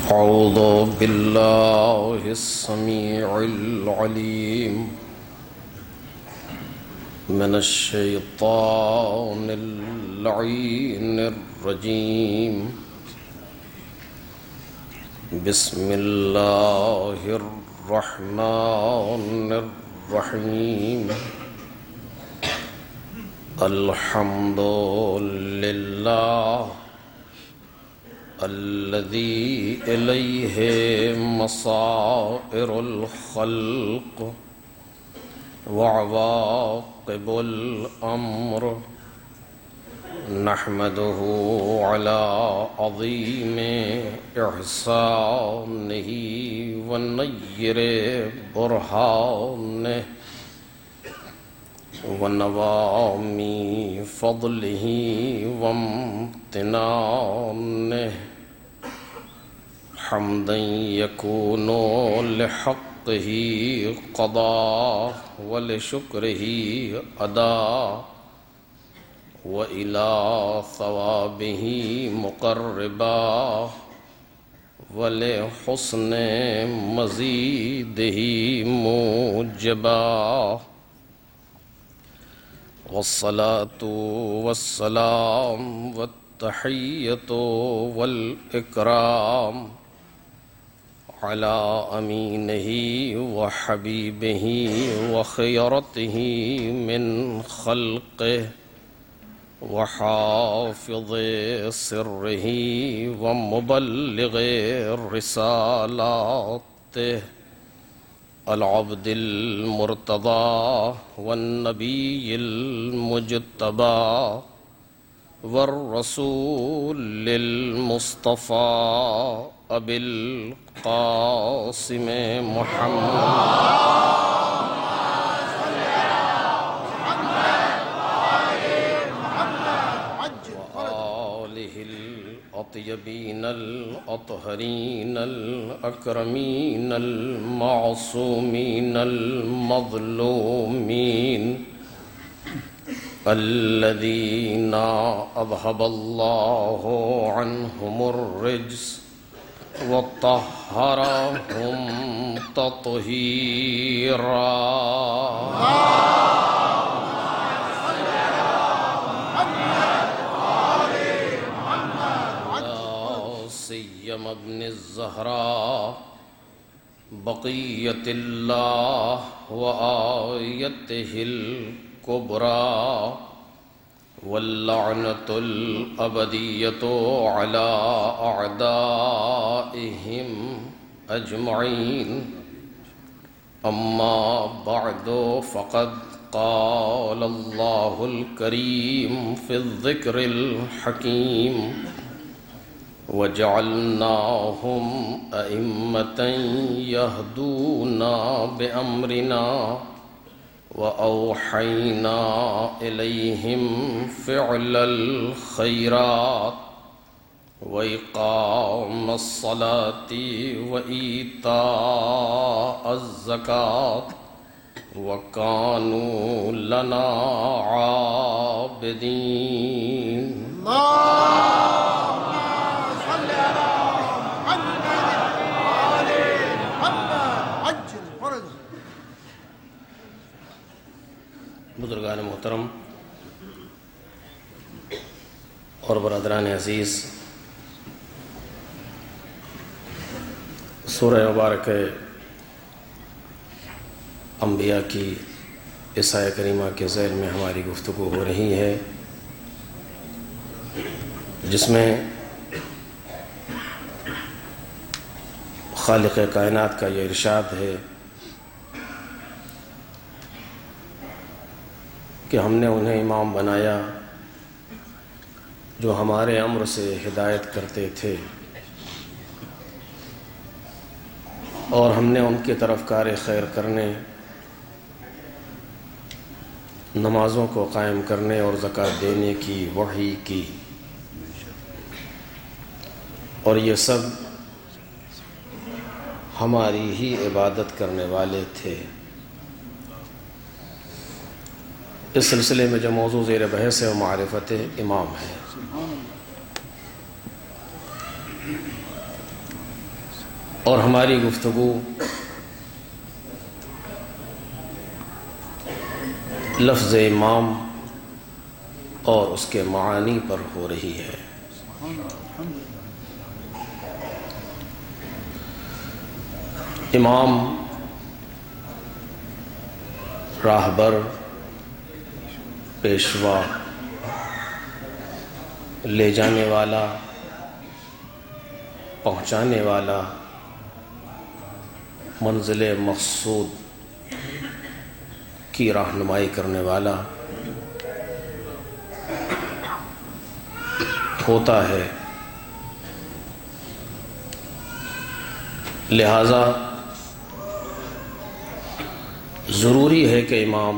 أعوذ بالله السميع العليم من الشيطان اللعين الرجيم بسم الله الرحمن الرحيم الحمد لله الذي إليه مصائر الخلق وعواقب الأمر نحمده على عظيم إحسانه ونير برهانه ونوام فضله وامتنانه حمدا يكون لحقه قضاء ولشكره أداء وإلى ثوابه مقربا ولحسن مزيده موجبا والصلاة والسلام والتحية والإكرام على أمينه وحبيبه وخيرته من خلقه وحافظ سره ومبلغ رسالاته العبد المرتضى والنبي المجتبى والرسول المصطفى أبي القاسم محمد الطيبين الأطهرين الأكرمين المعصومين المظلومين الذين أذهب الله عنهم الرجس وطهرهم تطهيرا ابن الزهراء بقية الله وآيته الكبرى واللعنة الأبدية على أعدائهم أجمعين أما بعد فقد قال الله الكريم في الذكر الحكيم وجعلناهم أئمة يهدون بأمرنا وأوحينا إليهم فعل الخيرات وإقام الصلاة وإيتاء الزكاة وكانوا لنا عابدين بزرگان محترم اور برادران عزیز، سورہ مبارک انبیاء کی اس آیہ کریمہ کے ذیل میں ہماری گفتگو ہو رہی ہے، جس میں خالق کائنات کا یہ ارشاد ہے کہ ہم نے انہیں امام بنایا جو ہمارے امر سے ہدایت کرتے تھے، اور ہم نے ان کی طرف کار خیر کرنے، نمازوں کو قائم کرنے اور زکوٰۃ دینے کی وحی کی، اور یہ سب ہماری ہی عبادت کرنے والے تھے۔ اس سلسلے میں جو موضوع زیر بحث ہے وہ معرفت امام ہے۔ اور ہماری گفتگو لفظ امام اور اس کے معانی پر ہو رہی ہے۔ امام راہبر، پیشوا، لے جانے والا، پہنچانے والا، منزل مقصود کی رہنمائی کرنے والا ہوتا ہے۔ لہذا ضروری ہے کہ امام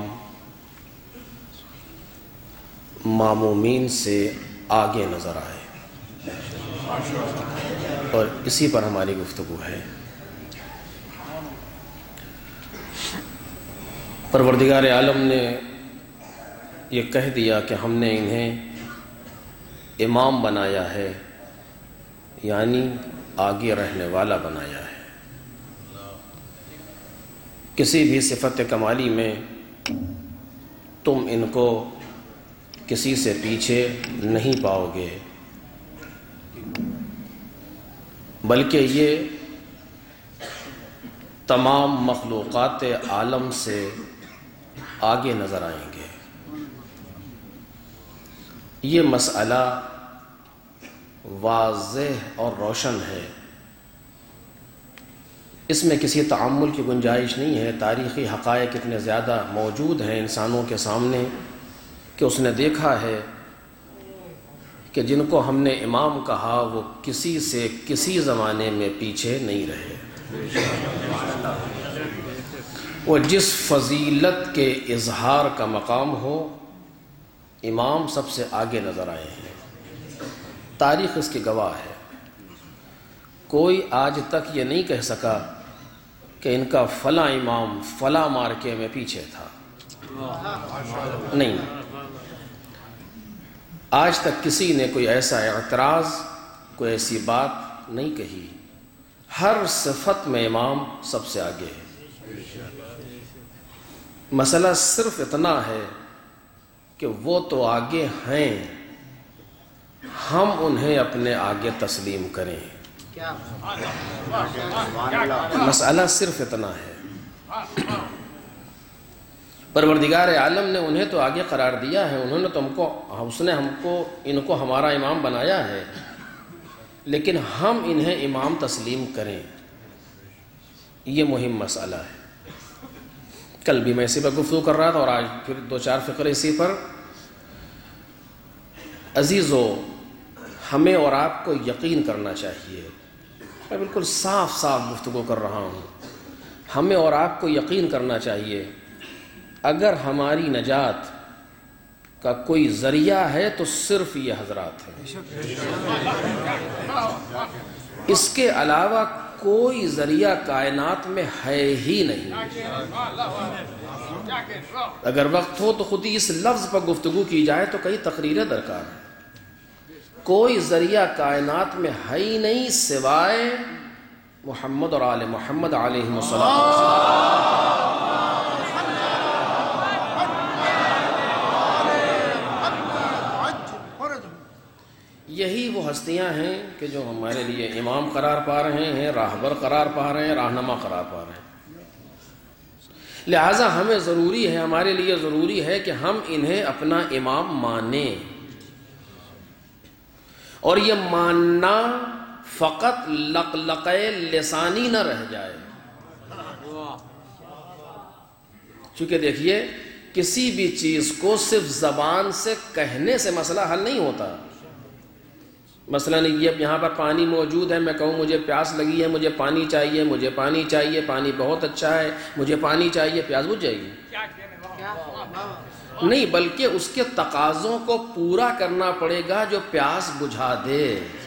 مامومین سے آگے نظر آئے، اور اسی پر ہماری گفتگو ہے۔ پروردگار عالم نے یہ کہہ دیا کہ ہم نے انہیں امام بنایا ہے، یعنی آگے رہنے والا بنایا ہے۔ کسی بھی صفت کمالی میں تم ان کو کسی سے پیچھے نہیں پاؤ گے، بلکہ یہ تمام مخلوقات عالم سے آگے نظر آئیں گے۔ یہ مسئلہ واضح اور روشن ہے، اس میں کسی تعمل کی گنجائش نہیں ہے۔ تاریخی حقائق اتنے زیادہ موجود ہیں انسانوں کے سامنے کہ اس نے دیکھا ہے کہ جن کو ہم نے امام کہا وہ کسی سے کسی زمانے میں پیچھے نہیں رہے۔ وہ جس فضیلت کے اظہار کا مقام ہو، امام سب سے آگے نظر آئے ہیں۔ تاریخ اس کی گواہ ہے۔ کوئی آج تک یہ نہیں کہہ سکا کہ ان کا فلاں امام فلاں مارکے میں پیچھے تھا، نہیں۔ آج تک کسی نے کوئی ایسا اعتراض، کوئی ایسی بات نہیں کہی۔ ہر صفت میں امام سب سے آگے ہے۔ مسئلہ صرف اتنا ہے کہ وہ تو آگے ہیں، ہم انہیں اپنے آگے تسلیم کریں۔ مسئلہ صرف اتنا ہے۔ پروردگار عالم نے انہیں تو آگے قرار دیا ہے، انہوں نے تو اس نے ان کو ہمارا امام بنایا ہے، لیکن ہم انہیں امام تسلیم کریں، یہ مہم مسئلہ ہے۔ کل بھی میں اسی پر گفتگو کر رہا تھا، اور آج پھر 2-4 فقرے اسی پر۔ عزیزو، ہمیں اور آپ کو یقین کرنا چاہیے، میں بالکل صاف صاف گفتگو کر رہا ہوں، ہمیں اور آپ کو یقین کرنا چاہیے، اگر ہماری نجات کا کوئی ذریعہ ہے تو صرف یہ حضرات ہیں۔ اس کے علاوہ کوئی ذریعہ کائنات میں ہے ہی نہیں۔ اگر وقت ہو تو خود ہی اس لفظ پر گفتگو کی جائے تو کئی تقریریں درکار ہیں۔ کوئی ذریعہ کائنات میں ہے ہی نہیں سوائے محمد اور آل محمد علیہ السلام۔ یہی وہ ہستیاں ہیں کہ جو ہمارے لیے امام قرار پا رہے ہیں، راہبر قرار پا رہے ہیں، رہنما قرار پا رہے ہیں۔ لہٰذا ہمیں ضروری ہے، ہمارے لیے ضروری ہے کہ ہم انہیں اپنا امام مانیں، اور یہ ماننا فقط لقلقہ لسانی نہ رہ جائے۔ چونکہ دیکھیے، کسی بھی چیز کو صرف زبان سے کہنے سے مسئلہ حل نہیں ہوتا۔ مثلا یہ یہاں پر پانی موجود ہے، میں کہوں مجھے پیاس لگی ہے، مجھے پانی چاہیے، مجھے پانی چاہیے، پانی بہت اچھا ہے، مجھے پانی چاہیے، پیاس بجھ جائے گی؟ نہیں، بلکہ اس کے تقاضوں کو پورا کرنا پڑے گا جو پیاس بجھا دے۔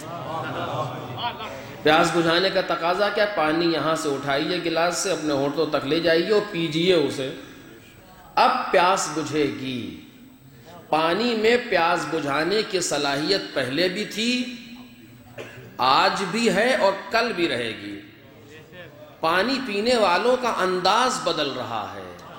پیاس بجھانے کا تقاضا کیا؟ پانی یہاں سے اٹھائیے گلاس سے، اپنے ہونٹوں تک لے جائیے اور پیجیے اسے، اب پیاس بجھے گی۔ پانی میں پیاس بجھانے کی صلاحیت پہلے بھی تھی، آج بھی ہے اور کل بھی رہے گی۔ پانی پینے والوں کا انداز بدل رہا ہے۔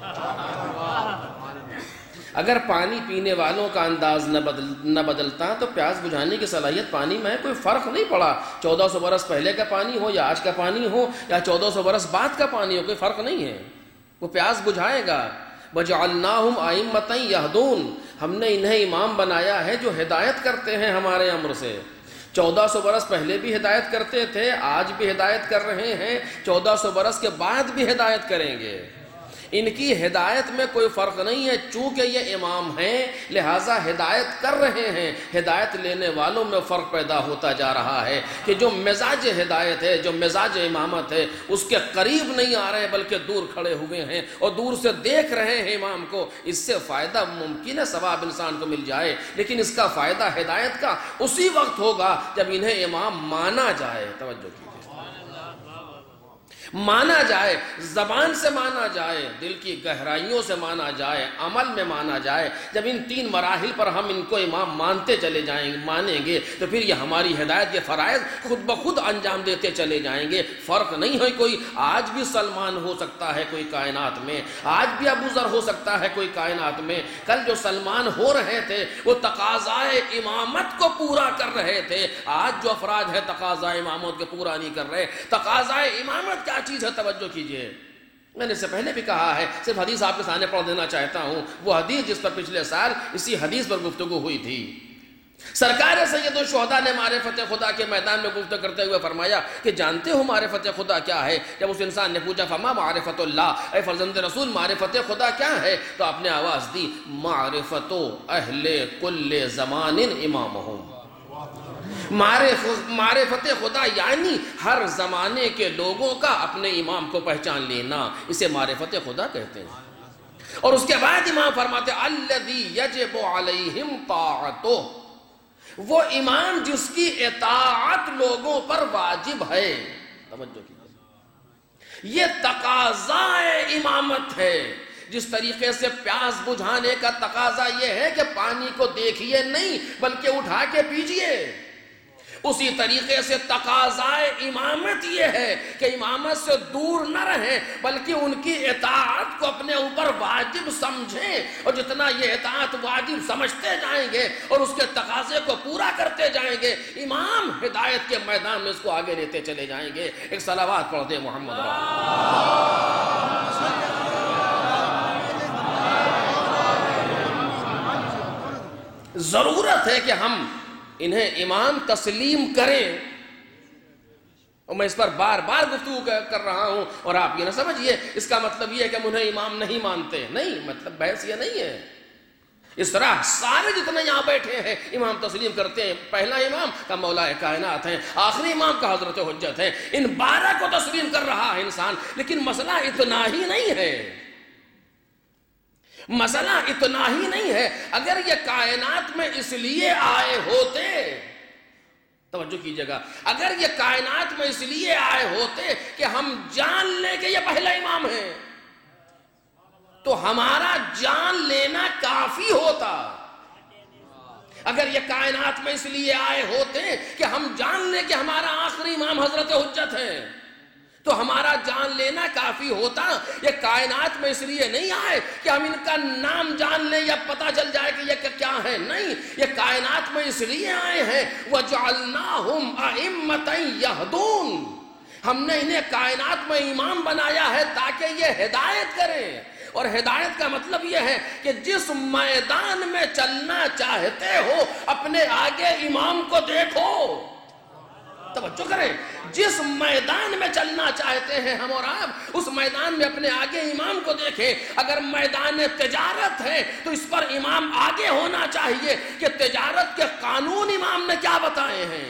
اگر پانی پینے والوں کا انداز نہ بدلتا تو پیاس بجھانے کی صلاحیت پانی میں کوئی فرق نہیں پڑا، 1400 برس پہلے کا پانی ہو یا آج کا پانی ہو یا 1400 برس بعد کا پانی ہو، کوئی فرق نہیں ہے، وہ پیاس بجھائے گا۔ وَجَعَلْنَاهُمْ أَئِمَّةً يَهْدُونَ، ہم نے انہیں امام بنایا ہے جو ہدایت کرتے ہیں ہمارے امر سے۔ 1400 برس پہلے بھی ہدایت کرتے تھے، آج بھی ہدایت کر رہے ہیں، 1400 برس کے بعد بھی ہدایت کریں گے۔ ان کی ہدایت میں کوئی فرق نہیں ہے، چونکہ یہ امام ہیں لہٰذا ہدایت کر رہے ہیں۔ ہدایت لینے والوں میں فرق پیدا ہوتا جا رہا ہے کہ جو مزاج ہدایت ہے، جو مزاج امامت ہے، اس کے قریب نہیں آ رہے ہیں بلکہ دور کھڑے ہوئے ہیں اور دور سے دیکھ رہے ہیں امام کو۔ اس سے فائدہ ممکن ہے ثواب انسان کو مل جائے، لیکن اس کا فائدہ ہدایت کا اسی وقت ہوگا جب انہیں امام مانا جائے۔ توجہ کیجیے، مانا جائے، زبان سے مانا جائے، دل کی گہرائیوں سے مانا جائے، عمل میں مانا جائے۔ جب ان 3 مراحل پر ہم ان کو امام مانتے چلے جائیں گے، مانیں گے، تو پھر یہ ہماری ہدایت، یہ فرائض خود بخود انجام دیتے چلے جائیں گے۔ فرق نہیں ہے کوئی، آج بھی سلمان ہو سکتا ہے کوئی کائنات میں، آج بھی ابو ذر ہو سکتا ہے کوئی کائنات میں۔ کل جو سلمان ہو رہے تھے وہ تقاضائے امامت کو پورا کر رہے تھے، آج جو افراد ہے تقاضائے امامت کو پورا نہیں کر رہے۔ تقاضائے امامت کیا چیز ہے؟ توجہ کیجئے، میں نے اس سے پہلے بھی کہا ہے، صرف حدیث آپ کے سامنے پڑھ دینا چاہتا ہوں، وہ حدیث جس پر پچھلے سال اسی حدیث پر گفتگو ہوئی تھی۔ سرکار سید الشہداء نے معرفت خدا کے میدان میں گفتگو کرتے ہوئے فرمایا کہ جانتے ہو معرفت خدا کیا ہے؟ جب اس انسان نے پوچھا فما معرفت اللہ، اے فرزند رسول معرفت خدا کیا ہے؟ تو آپ نے آواز دی معرفت اہل کل زمان امامہم۔ معرفت خدا یعنی ہر زمانے کے لوگوں کا اپنے امام کو پہچان لینا، اسے معرفت خدا کہتے ہیں۔ اور اس کے بعد امام فرماتے الذی یجب علیہم طاعتہ، وہ امام جس کی اطاعت لوگوں پر واجب ہے۔ توجہ کیجیے، یہ تقاضائے امامت ہے۔ جس طریقے سے پیاس بجھانے کا تقاضا یہ ہے کہ پانی کو دیکھیے نہیں بلکہ اٹھا کے پیجیے، اسی طریقے سے تقاضائے امامت یہ ہے کہ امامت سے دور نہ رہیں بلکہ ان کی اطاعت کو اپنے اوپر واجب سمجھیں، اور جتنا یہ اطاعت واجب سمجھتے جائیں گے اور اس کے تقاضے کو پورا کرتے جائیں گے، امام ہدایت کے میدان میں اس کو آگے لیتے چلے جائیں گے۔ ایک صلوات پڑھ دیں محمد ضرورت ہے کہ ہم انہیں امام تسلیم کریں، اور میں اس پر بار بار گفتگو کر رہا ہوں، اور آپ یہ نہ سمجھیے اس کا مطلب یہ ہے کہ ہم انہیں امام نہیں مانتے، نہیں، مطلب بحث یہ نہیں ہے۔ اس طرح سارے جتنے یہاں بیٹھے ہیں امام تسلیم کرتے ہیں، پہلا امام کا مولا کائنات ہے، آخری امام کا حضرت حجت ہے، ان 12 کو تسلیم کر رہا ہے انسان۔ لیکن مسئلہ اتنا ہی نہیں ہے، مسئلہ اتنا ہی نہیں ہے۔ اگر یہ کائنات میں اس لیے آئے ہوتے، توجہ کیجئے گا، اگر یہ کائنات میں اس لیے آئے ہوتے کہ ہم جان لیں کہ یہ پہلا امام ہے، تو ہمارا جان لینا کافی ہوتا۔ اگر یہ کائنات میں اس لیے آئے ہوتے کہ ہم جان لیں کہ ہمارا آخری امام حضرت حجت ہے، تو ہمارا جان لینا کافی ہوتا۔ یہ کائنات میں اس لیے نہیں آئے کہ ہم ان کا نام جان لیں یا پتہ چل جائے کہ یہ کیا ہے، نہیں، یہ کائنات میں اس لیے آئے ہیں وَجَعَلْنَاهُمْ أَئِمَّةً يَهْدُونَ، ہم نے انہیں کائنات میں امام بنایا ہے تاکہ یہ ہدایت کریں۔ اور ہدایت کا مطلب یہ ہے کہ جس میدان میں چلنا چاہتے ہو اپنے آگے امام کو دیکھو، توجہ کریں، جس میدان میں چلنا چاہتے ہیں ہم اور آپ، اس میدان میں اپنے آگے امام کو دیکھیں۔ اگر میدان تجارت ہے تو اس پر امام آگے ہونا چاہیے کہ تجارت کے قانون امام نے کیا بتائے ہیں۔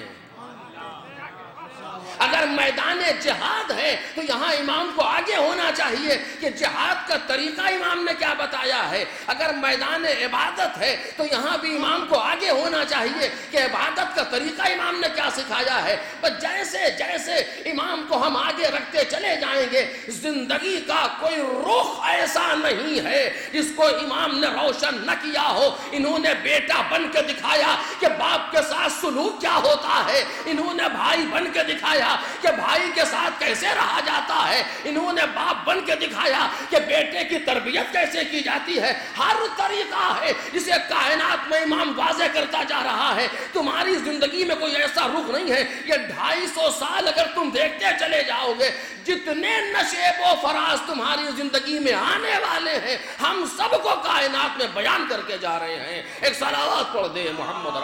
اگر میدان جہاد ہے تو یہاں امام کو آگے ہونا چاہیے کہ جہاد کا طریقہ امام نے کیا بتایا ہے۔ اگر میدان عبادت ہے تو یہاں بھی امام کو آگے ہونا چاہیے کہ عبادت کا طریقہ امام نے کیا سکھایا ہے۔ بس جیسے جیسے امام کو ہم آگے رکھتے چلے جائیں گے، زندگی کا کوئی رخ ایسا نہیں ہے جس کو امام نے روشن نہ کیا ہو۔ انہوں نے بیٹا بن کے دکھایا کہ باپ کے ساتھ سلوک کیا ہوتا ہے، انہوں نے بھائی بن کے دکھایا گیا کہ بھائی کے ساتھ کیسے رہا جاتا ہے، انہوں نے باپ بن کے دکھایا کہ بیٹے کی تربیت کیسے کی جاتی ہے. ہر طریقہ ہے جسے کائنات میں امام واضح کرتا جا رہا ہے. تمہاری زندگی میں کوئی ایسا رخ نہیں ہے. یہ 250 سال اگر تم دیکھتے چلے جاؤ گے، جتنے نشیب و فراز تمہاری زندگی میں آنے والے ہیں ہم سب کو کائنات میں بیان کر کے جا رہے ہیں. ایک صلوات پڑھ دے محمد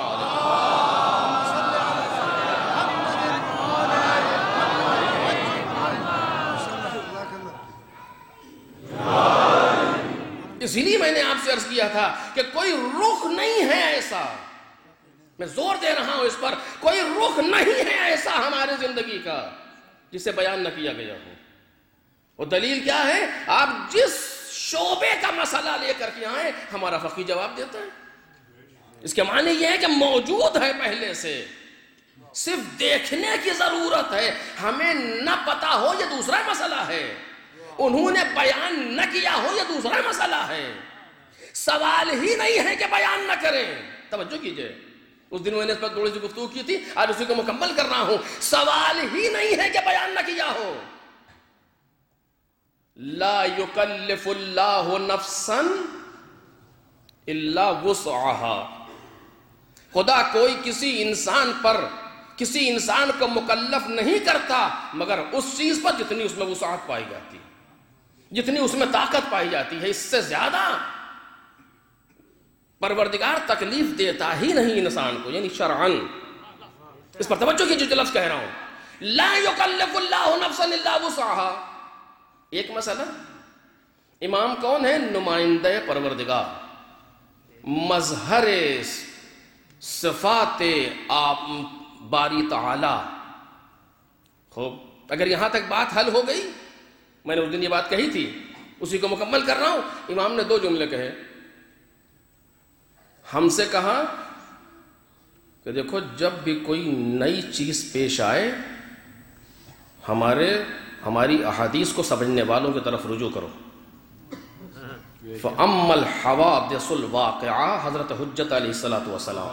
اسی لیے میں نے آپ سے عرض کیا تھا کہ کوئی رخ نہیں ہے ایسا، میں زور دے رہا ہوں اس پر، کوئی رخ نہیں ہے ایسا ہماری زندگی کا جسے بیان نہ کیا گیا ہو. اور دلیل کیا ہے؟ آپ جس شعبے کا مسئلہ لے کر کے آئیں ہمارا فقیہ جواب دیتا ہے. اس کے معنی یہ ہے کہ موجود ہے پہلے سے، صرف دیکھنے کی ضرورت ہے. ہمیں نہ پتا ہو یہ دوسرا مسئلہ ہے، انہوں نے بیان نہ کیا ہو یہ دوسرا مسئلہ ہے. سوال ہی نہیں ہے کہ بیان نہ کریں. توجہ کیجئے، اس دن میں نے اس پر تھوڑی سی گفتگو کی تھی، آج اسی کو مکمل کر رہا ہوں. سوال ہی نہیں ہے کہ بیان نہ کیا ہو. لا یکلف اللہ نفسا الا وسعها. خدا کوئی کسی انسان کو مکلف نہیں کرتا مگر اس چیز پر جتنی اس میں وسعت پائی جاتی ہے، جتنی اس میں طاقت پائی جاتی ہے. اس سے زیادہ پروردگار تکلیف دیتا ہی نہیں انسان کو، یعنی شرعاً. اس پر توجہ کیجئے جو لفظ کہہ رہا ہوں، لا یکلف اللہ نفسا الا وسعها. ایک مسئلہ، امام کون ہے؟ نمائندہ پروردگار، مظہر صفات باری تعالی. خوب، اگر یہاں تک بات حل ہو گئی، میں نے اس دن یہ بات کہی تھی، اسی کو مکمل کر رہا ہوں. امام نے 2 جملے کہے. ہم سے کہا کہ دیکھو جب بھی کوئی نئی چیز پیش آئے ہماری احادیث کو سمجھنے والوں کی طرف رجوع کرو. فَأَمَّا الْحَوَادِثُ الْوَاقِعَةُ حضرت حجت علیہ السلام.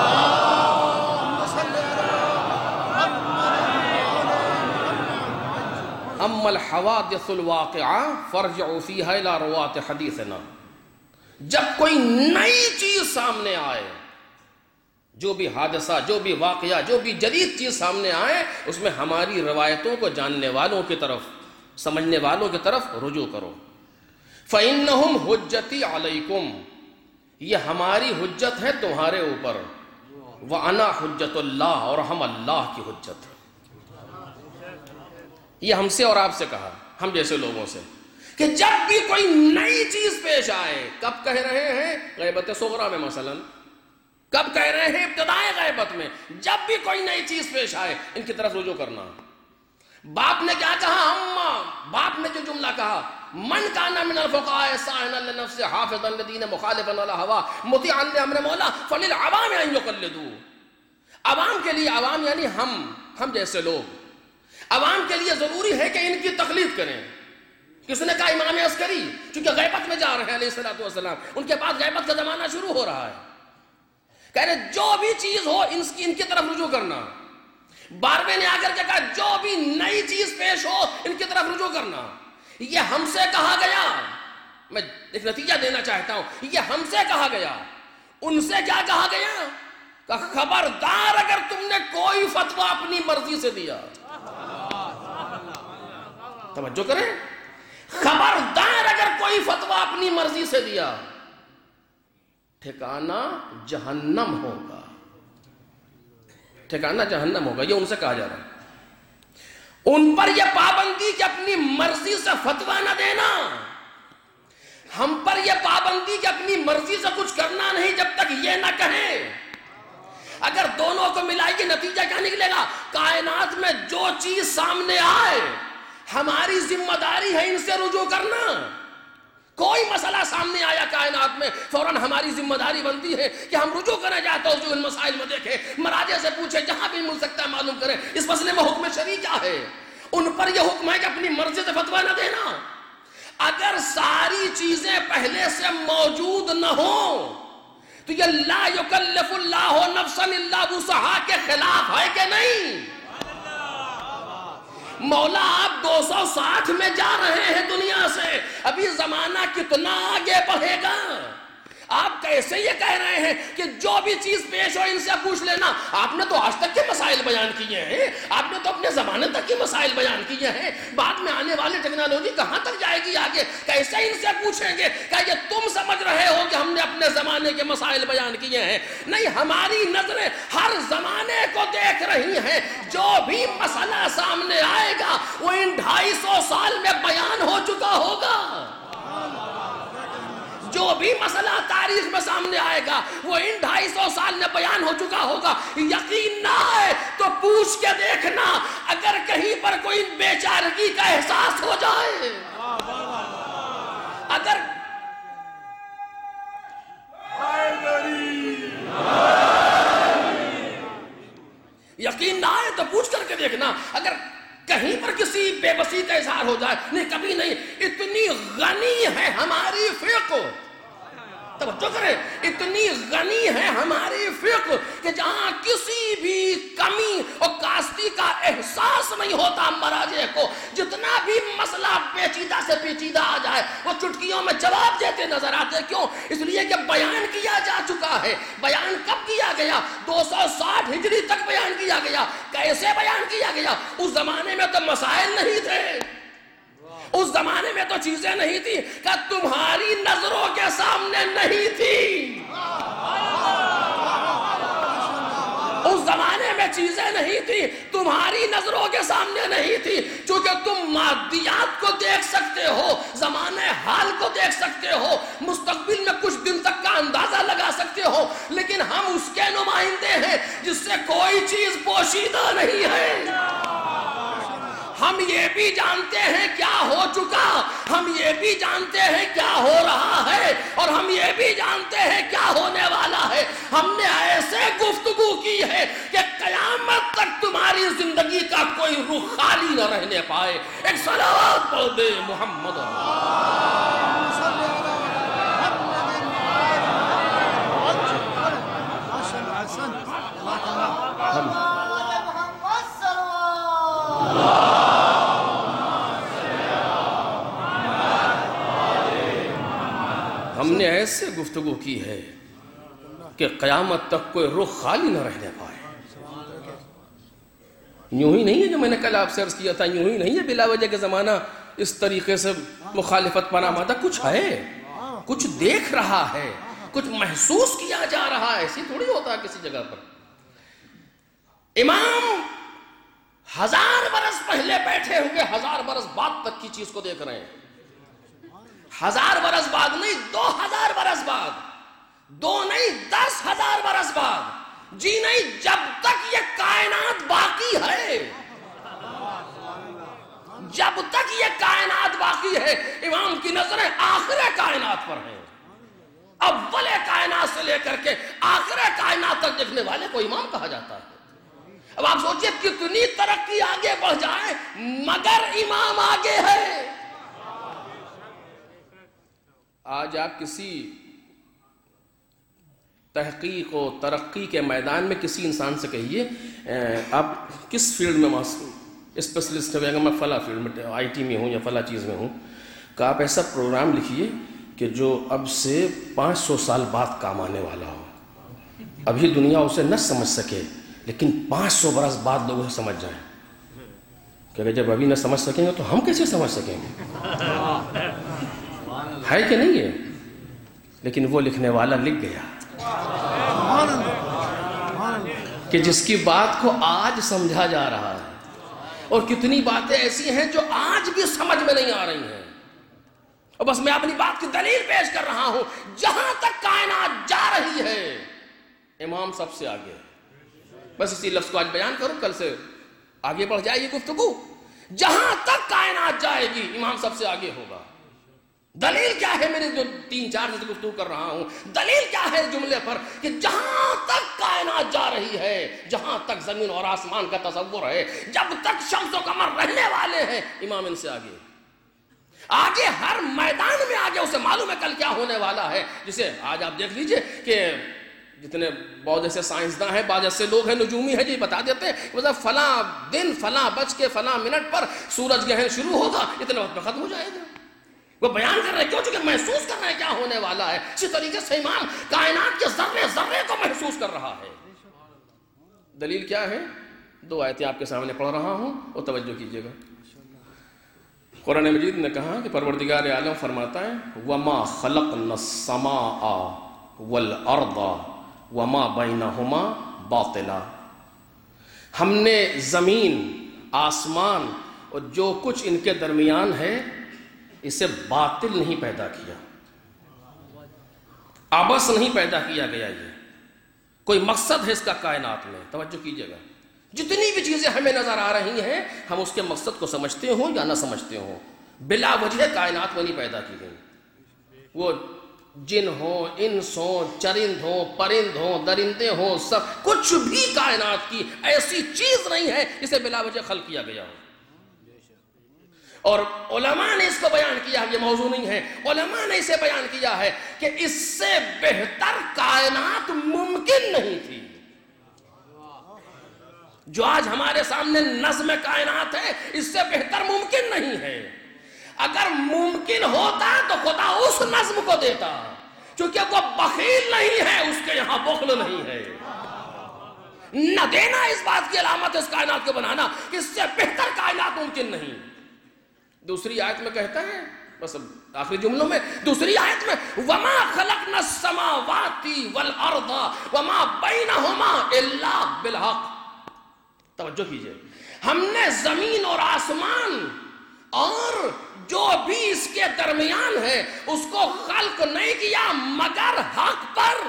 أَمَّا الْحَوَادِثُ الْوَاقِعَةُ فَارْجِعُوا فِيهَا إِلَى رُوَاةِ حَدِيثِنَا. جب کوئی نئی چیز سامنے آئے، جو بھی حادثہ، جو بھی واقعہ، جو بھی جدید چیز سامنے آئے، اس میں ہماری روایتوں کو جاننے والوں کی طرف، سمجھنے والوں کی طرف رجوع کرو. فَإِنَّهُمْ حُجَّتِي عَلَيْكُمْ. یہ ہماری حجت ہے تمہارے اوپر. وَأَنَا حُجَّتُ اللَّهِ. اور ہم اللہ کی حجت ہیں. یہ ہم سے اور آپ سے کہا، ہم جیسے لوگوں سے، کہ جب بھی کوئی نئی چیز پیش آئے، کب کہہ رہے ہیں؟ غیبت صغریٰ میں مثلا. کب کہہ رہے ہیں؟ ابتدائے غیبت میں. جب بھی کوئی نئی چیز پیش آئے ان کی طرف رجوع کرنا. باپ نے کیا کہا؟ باپ نے جو جملہ کہا، من کان من الفقهاء صائنا لنفسه حافظا لدین مخالفا على هوا مطیعا لامر مولا فللعوام ان يقلدوا. عوام کے لیے، عوام یعنی ہم جیسے لوگ، عوام کے لیے ضروری ہے کہ ان کی تقلید کریں. کس نے کہا؟ امام عسکری، چونکہ غیبت میں جا رہے ہیں علیہ الصلوۃ والسلام، ان کے بعد غیبت کا زمانہ شروع ہو رہا ہے. کہہ رہے جو بھی چیز ہو ان کی طرف رجوع کرنا. 12ویں نے آ کر کے کہا جو بھی نئی چیز پیش ہو ان کی طرف رجوع کرنا. یہ ہم سے کہا گیا. میں ایک نتیجہ دینا چاہتا ہوں، یہ ہم سے کہا گیا. ان سے کیا کہا گیا؟ کہ خبردار اگر تم نے کوئی فتویٰ اپنی مرضی سے دیا، توجہ کریں، خبردار اگر کوئی فتویٰ اپنی مرضی سے دیا، ٹھکانہ جہنم ہوگا. ٹھکانہ جہنم ہوگا. یہ ان سے کہا جا رہا ہے. ان پر یہ پابندی کہ اپنی مرضی سے فتویٰ نہ دینا، ہم پر یہ پابندی کہ اپنی مرضی سے کچھ کرنا نہیں جب تک یہ نہ کہیں. اگر دونوں کو ملائیے نتیجہ کیا نکلے گا؟ کائنات میں جو چیز سامنے آئے ہماری ذمہ داری ہے ان سے رجوع کرنا. کوئی مسئلہ سامنے آیا کائنات میں، فوراً ہماری ذمہ داری بنتی ہے کہ ہم رجوع کریں جاتے ہیں، ان مسائل میں دیکھیں، مراجع سے پوچھیں، جہاں بھی مل سکتا ہے معلوم کریں اس مسئلے میں حکم شرعی کیا ہے. ان پر یہ حکم ہے کہ اپنی مرضی سے فتویٰ نہ دینا. اگر ساری چیزیں پہلے سے موجود نہ ہوں تو یہ لا یکلف اللہ نفسا الا وسعها کے خلاف ہے کہ نہیں؟ مولا آپ 260 میں جا رہے ہیں دنیا سے، ابھی زمانہ کتنا آگے بڑھے گا؟ آپ کیسے یہ کہہ رہے ہیں کہ جو بھی چیز پیش ہو ان سے پوچھ لینا؟ آپ نے تو آج تک کے مسائل بیان کیے ہیں، آپ نے تو اپنے زمانے تک کے مسائل بیان کیے ہیں، بعد میں آنے والی ٹیکنالوجی کہاں تک جائے گی آگے؟ کیسے ان سے پوچھیں گے؟ کیا یہ تم سمجھ رہے ہو کہ ہم نے اپنے زمانے کے مسائل بیان کیے ہیں؟ نہیں، ہماری نظریں ہر زمانے کو دیکھ رہی ہیں، جو بھی مسئلہ سامنے آئے گا وہ ان 250 سال میں بیان ہو چکا ہوگا۔ جو بھی مسئلہ تاریخ میں سامنے آئے گا وہ ان 250 سال میں بیان ہو چکا ہوگا۔ یقین نہ ہے تو پوچھ کے دیکھنا، اگر کہیں پر کوئی بے چارگی کا احساس ہو جائے، اگر یقین نہ آئے تو پوچھ کر کے دیکھنا، اگر کہیں پر کسی بے بسی کا اظہار ہو جائے، نہیں کبھی نہیں، اتنی غنی ہے ہماری فقہ، توجہ کریں، اتنی غنی ہے ہماری فقہ کہ جہاں کسی بھی کمی اور کاستی کا احساس نہیں ہوتا مراجع کو، جتنا بھی مسئلہ پیچیدہ سے پیچیدہ آ جائے وہ چٹکیوں میں جواب دیتے نظر آتے۔ کیوں؟ اس لیے کہ بیان کیا جا چکا ہے۔ بیان کب کیا گیا؟ 260 ہجری تک بیان کیا گیا۔ کیسے بیان کیا گیا؟ اس زمانے میں تو مسائل نہیں تھے، اس زمانے میں تو چیزیں نہیں تھی کہ تمہاری نظروں کے سامنے نہیں تھی، اس زمانے میں چیزیں نہیں تھی، تمہاری نظروں کے سامنے نہیں تھی، چونکہ تم مادیات کو دیکھ سکتے ہو، زمانے حال کو دیکھ سکتے ہو، مستقبل میں کچھ دن تک کا اندازہ لگا سکتے ہو، لیکن ہم اس کے نمائندے ہیں جس سے کوئی چیز پوشیدہ نہیں ہے۔ ہم یہ بھی جانتے ہیں کیا ہو چکا، ہم یہ بھی جانتے ہیں کیا ہو رہا ہے، اور ہم یہ بھی جانتے ہیں کیا ہونے والا ہے۔ ہم نے ایسے گفتگو کی ہے کہ قیامت تک تمہاری زندگی کا کوئی رخ خالی نہ رہنے پائے۔ ایک صلوات پڑھ دے محمد۔ ہم نے ایسے گفتگو کی ہے کہ قیامت تک کوئی رخ خالی نہ رہنے پائے۔ یوں ہی نہیں ہے جو میں نے کل آپ سے عرض کیا تھا، یوں ہی نہیں ہے بلا وجہ کے زمانہ اس طریقے سے مخالفت پر آمادہ، کچھ ہے، کچھ دیکھ رہا ہے، کچھ محسوس کیا جا رہا ہے، ایسی تھوڑی ہوتا ہے کسی جگہ پر۔ امام 1000 برس پہلے بیٹھے ہوئے 1000 برس بعد تک کی چیز کو دیکھ رہے ہیں۔ 1000 برس بعد نہیں، 2000 برس بعد، 2 نہیں 10,000 برس بعد، جی نہیں، جب تک یہ کائنات باقی ہے، جب تک یہ کائنات باقی ہے، امام کی نظریں آخر کائنات پر ہیں۔ اول کائنات سے لے کر کے آخر کائنات تک دیکھنے والے کو امام کہا جاتا ہے۔ اب آپ سوچئے کتنی ترقی آگے بڑھ جائے مگر امام آگے ہے۔ آج آپ کسی تحقیق و ترقی کے میدان میں کسی انسان سے کہیے آپ کس فیلڈ میں اسپیشلسٹ ہے، اگر میں فلاں فیلڈ میں آئی ٹی میں ہوں یا فلاں چیز میں ہوں، کہ آپ ایسا پروگرام لکھیے کہ جو اب سے 500 سال بعد کام آنے والا ہو، ابھی دنیا اسے نہ سمجھ سکے لیکن 500 برس بعد لوگ اسے سمجھ جائیں، کہ اگر جب ابھی نہ سمجھ سکیں گے تو ہم کیسے سمجھ سکیں گے؟ ہے کہ نہیں ہے؟ لیکن وہ لکھنے والا لکھ گیا کہ جس کی بات کو آج سمجھا جا رہا ہے، اور کتنی باتیں ایسی ہیں جو آج بھی سمجھ میں نہیں آ رہی ہیں، اور بس میں اپنی بات کی دلیل پیش کر رہا ہوں۔ جہاں تک کائنات جا رہی ہے امام سب سے آگے ہے۔ بس اسی لفظ کو آج بیان کروں، کل سے آگے بڑھ جائے یہ گفتگو۔ جہاں تک کائنات جائے گی امام سب سے آگے ہوگا۔ دلیل کیا ہے؟ میرے جو 3-4 سے گفتگو کر رہا ہوں، دلیل کیا ہے جملے پر کہ جہاں تک کائنات جا رہی ہے، جہاں تک زمین اور آسمان کا تصور ہے، جب تک شمس و قمر رہنے والے ہیں، امام ان سے آگے، آگے ہر میدان میں آگے، اسے معلوم ہے کل کیا ہونے والا ہے، جسے آج آپ دیکھ لیجئے کہ جتنے بہت ایسے سائنسداں ہیں، بعض ایسے لوگ ہیں نجومی ہیں جو بتا دیتے ہیں مطلب فلاں دن فلاں بج کے فلاں منٹ پر سورج گرہن شروع ہوگا، اتنے وقت میں ختم ہو جائے گا. وہ بیان کر رہے ہیں کیوں؟ چونکہ محسوس کر رہے ہیں کیا ہونے والا ہے. اسی طریقے سے امام کائنات کے ذرے ذرے کو محسوس کر رہا ہے. دلیل کیا ہے؟ 2 آیتیں آپ کے سامنے پڑھ رہا ہوں اور توجہ کیجیے گا. قرآن مجید نے کہا کہ پروردگار عالم فرماتا ہے وَمَا خَلَقْنَا السَّمَاءَ وَالْأَرْضَ وَمَا بَيْنَهُمَا بَاطِلًا. ہم نے زمین، آسمان اور جو کچھ ان کے درمیان ہے اسے باطل نہیں پیدا کیا، عبث نہیں پیدا کیا گیا. یہ کوئی مقصد ہے اس کا کائنات میں. توجہ کیجیے گا، جتنی بھی چیزیں ہمیں نظر آ رہی ہیں ہم اس کے مقصد کو سمجھتے ہوں یا نہ سمجھتے ہوں، بلا وجہ کائنات میں نہیں پیدا کی گئی. وہ جن ہوں، انس ہوں، چرند ہوں، پرند ہوں، درندے ہوں، سب کچھ بھی کائنات کی ایسی چیز نہیں ہے جسے بلا وجہ خلق کیا گیا ہو. اور علماء نے اس کو بیان کیا، یہ موضوع نہیں ہے، علماء نے اسے بیان کیا ہے کہ اس سے بہتر کائنات ممکن نہیں تھی. جو آج ہمارے سامنے نظم کائنات ہے اس سے بہتر ممکن نہیں ہے. اگر ممکن ہوتا تو خدا اس نظم کو دیتا، کیونکہ وہ بخیل نہیں ہے، اس کے یہاں بخل نہیں ہے. نہ دینا اس بات کی علامت ہے اس کائنات کو بنانا کہ اس سے بہتر کائنات ممکن نہیں. دوسری آیت میں کہتا ہے، بس آخری جملوں میں، دوسری آیت میں وَمَا خَلَقْنَا السَّمَاوَاتِ وَالْأَرْضَ وَمَا بَيْنَهُمَا إِلَّا بِالْحَقِّ. توجہ کیجئے، ہم نے زمین اور آسمان اور جو بھی اس کے درمیان ہے اس کو خلق نہیں کیا مگر حق پر.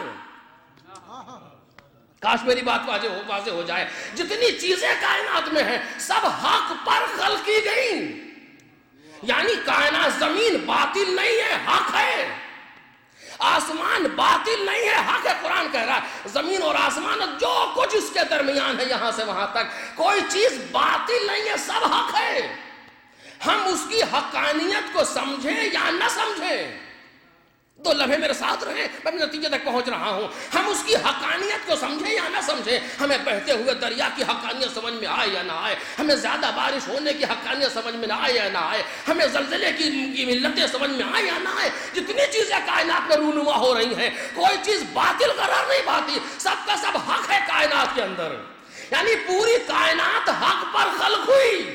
کاش میری بات واضح ہو جائے. جتنی چیزیں کائنات میں ہیں سب حق پر خلق کی گئی. یعنی کائنات، زمین باطل نہیں ہے، حق ہے. آسمان باطل نہیں ہے، حق ہے. قرآن کہہ رہا ہے زمین اور آسمان اور جو کچھ اس کے درمیان ہے یہاں سے وہاں تک کوئی چیز باطل نہیں ہے، سب حق ہے. ہم اس کی حقانیت کو سمجھیں یا نہ سمجھیں، 2 لمحے میرے ساتھ رہیں، میں نتیجے تک پہنچ رہا ہوں. ہم اس کی حقانیت کو سمجھیں یا نہ سمجھیں، ہمیں بہتے ہوئے دریا کی حقانیت سمجھ میں آئے یا نہ آئے، ہمیں زیادہ بارش ہونے کی حقانیت سمجھ میں آئے یا نہ آئے، ہمیں زلزلے کی علتیں سمجھ میں آئے یا نہ آئے، جتنی چیزیں کائنات میں رونما ہو رہی ہیں کوئی چیز باطل قرار نہیں پاتی. سب کا سب حق ہے کائنات کے اندر. یعنی پوری کائنات حق پر خلق ہوئی.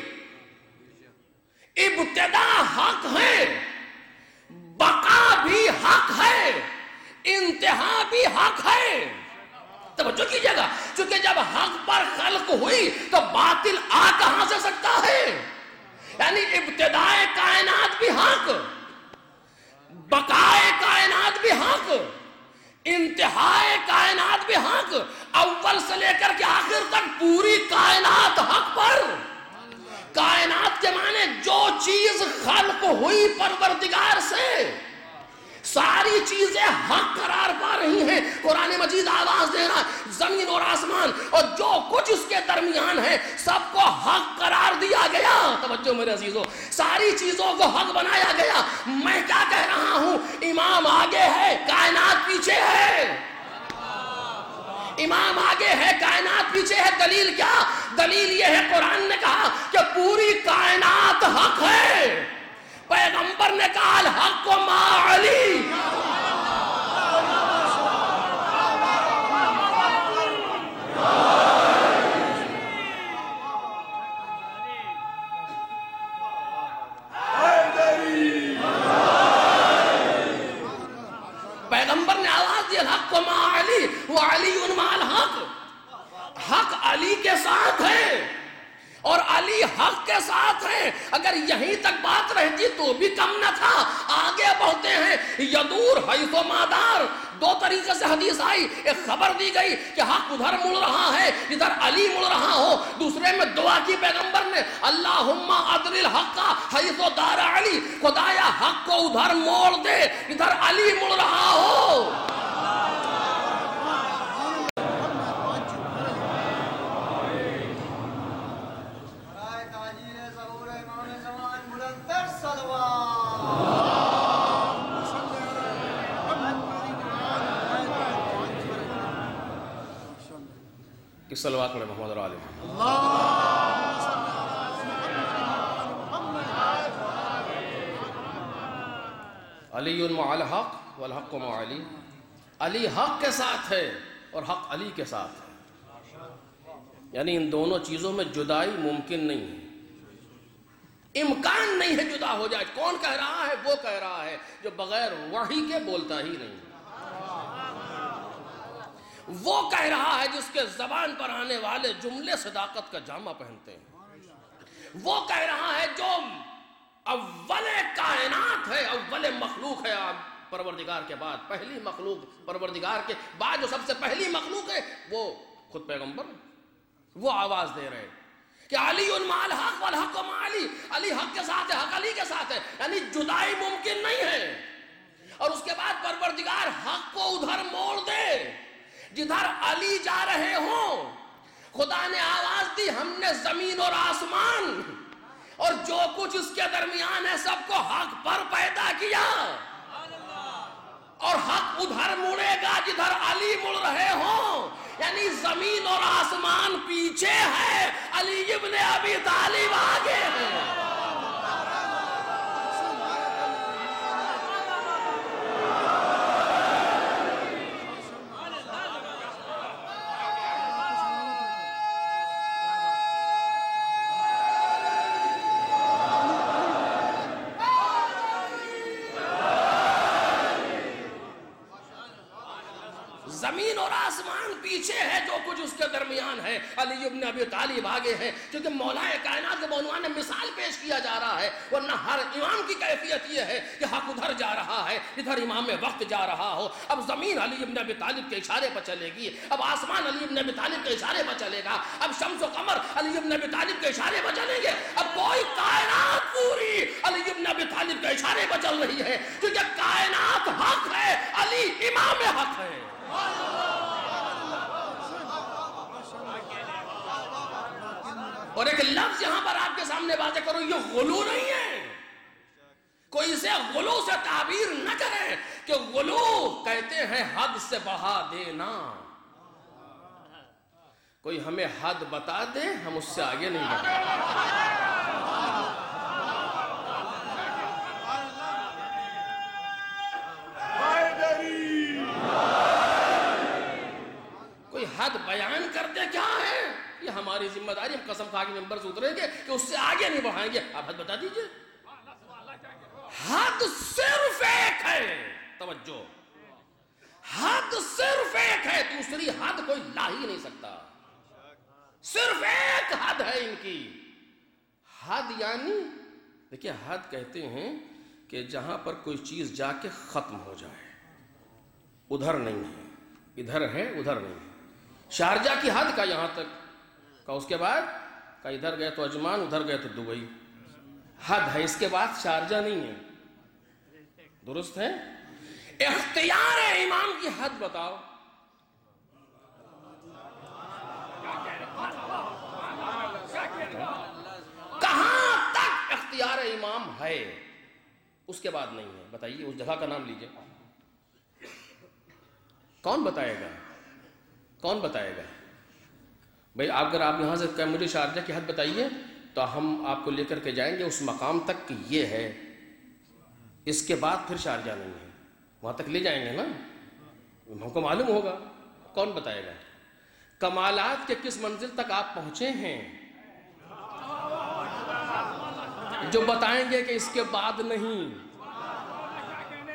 ابتدا حق ہے، بقا بھی حق ہے، انتہا بھی حق ہے. توجہ کیجئے گا، چونکہ جب حق پر خلق ہوئی تو باطل آ کہاں سے سکتا ہے؟ یعنی ابتدائے کائنات بھی حق، بقائے کائنات بھی حق، انتہائے کائنات بھی حق. اول سے لے کر کے آخر تک پوری کائنات حق پر. کائنات کے معنی جو چیز خلق ہوئی پروردگار سے ساری چیزیں حق قرار پا رہی ہیں. قرآن مجید آواز دے رہا ہے زمین اور آسمان اور جو کچھ اس کے درمیان ہے سب کو حق قرار دیا گیا. توجہ میرے عزیزو، ساری چیزوں کو حق بنایا گیا. میں کیا کہہ رہا ہوں؟ امام آگے ہے، کائنات پیچھے ہے. امام آگے ہے، کائنات پیچھے ہے. دلیل کیا؟ دلیل یہ ہے قرآن نے کہا کہ پوری کائنات حق ہے. پیغمبر نے کہا الحق مع علی. پیغمبر نے آواز دی الحق مع علی وعلی مع الحق. حق علی کے ساتھ ہے اور علی حق کے ساتھ ہے. اگر یہیں تک بات رہتی تو بھی کم نہ تھا. آگے بڑھتے ہیں، یدور حیث مادار. 2 طریقے سے حدیث آئی. ایک خبر دی گئی کہ حق ادھر مڑ رہا ہے ادھر علی مڑ رہا ہو. دوسرے میں دعا کی پیغمبر نے اللہم ادر الحق حیث دار علی. خدایا حق کو ادھر موڑ دے ادھر علی مڑ رہا ہو. اس صلوات میں محمد علیہ علی مع الحق والحق مع علی، علی حق کے ساتھ ہے اور حق علی کے ساتھ ہے، یعنی ان دونوں چیزوں میں جدائی ممکن نہیں ہے، امکان نہیں ہے جدا ہو جائے۔ کون کہہ رہا ہے؟ وہ کہہ رہا ہے جو بغیر وحی کے بولتا ہی نہیں، وہ کہہ رہا ہے جس کے زبان پر آنے والے جملے صداقت کا جامہ پہنتے ہیں، وہ کہہ رہا ہے جو اول کائنات ہے، اول مخلوق ہے پروردگار کے بعد، پہلی مخلوق پروردگار کے بعد جو سب سے پہلی مخلوق ہے وہ خود پیغمبر، وہ آواز دے رہے کہ علی مع الحق والحق مع علی، علی حق کے ساتھ ہے، حق علی کے ساتھ ہے، یعنی جدائی ممکن نہیں ہے۔ اور اس کے بعد پروردگار حق کو ادھر موڑ دے جدھر علی جا رہے ہوں۔ خدا نے آواز دی، ہم نے زمین اور آسمان اور جو کچھ اس کے درمیان ہے سب کو حق پر پیدا کیا، اور حق ادھر مڑے گا جدھر علی مڑ رہے ہوں، یعنی زمین اور آسمان پیچھے ہے، علی ابن ابی طالب آگے ہے۔ زمین اور آسمان پیچھے ہے، جو کچھ اس کے درمیان ہے، علی ابن ابی طالب آگے ہے، کیونکہ مولا کائنات کے بعنوان نے مثال پیش کیا جا رہا ہے، ورنہ ہر امام کی کیفیت یہ ہے کہ حق ادھر جا رہا ہے ادھر امام وقت جا رہا ہو۔ اب زمین علی ابن ابی طالب کے اشارے پر چلے گی، اب آسمان علی ابن ابی طالب کے اشارے پر چلے گا، اب شمس و قمر علی ابن ابی طالب کے اشارے پر چلیں گے، اب کوئی کائنات پوری علی ابن ابی طالب کے اشارے پر چل رہی ہے، کیونکہ کائنات حق ہے، علی امام حق ہے۔ اور ایک لفظ یہاں پر آپ کے سامنے واضح کرو، یہ غلو نہیں ہے، کوئی اسے غلو سے تعبیر نہ کرے کہ غلو کہتے ہیں حد سے بڑھا دینا، کوئی ہمیں حد بتا دے ہم اس سے آگے نہیں بڑھیں۔ کوئی حد بیان کر دے، کیا ہے یہ ہماری ذمہ داری، ہم قسم کھا کے ممبر سے اتریں گے کہ اس سے آگے نہیں بڑھائیں گے، آپ حد بتا دیجئے۔ حد صرف ایک ہے، توجہ، حد صرف ایک ہے، دوسری حد کوئی لا ہی نہیں سکتا، صرف ایک حد ہے ان کی۔ حد یعنی دیکھیں، حد کہتے ہیں کہ جہاں پر کوئی چیز جا کے ختم ہو جائے، ادھر نہیں ہے، ادھر ہے ادھر نہیں ہے۔ شارجہ کی حد کا یہاں تک کا، اس کے بعد کا ادھر گئے تو عجمان، ادھر گئے تو دبئی، حد ہے، اس کے بعد شارجہ نہیں ہے، درست ہے؟ اختیار امام کی حد بتاؤ، کہاں تک اختیار امام ہے، اس کے بعد نہیں ہے، بتائیے اس جگہ کا نام لیجئے، کون بتائے گا؟ کون بتائے گا؟ بھئی اگر آپ یہاں سے کہیں مجھے شارجہ کی حد بتائیے تو ہم آپ کو لے کر کے جائیں گے اس مقام تک کہ یہ ہے، اس کے بعد پھر شارجہ نہیں ہے، وہاں تک لے جائیں گے نا، ہم کو معلوم ہوگا، کون بتائے گا؟ کمالات کے کس منزل تک آپ پہنچے ہیں جو بتائیں گے کہ اس کے بعد نہیں؟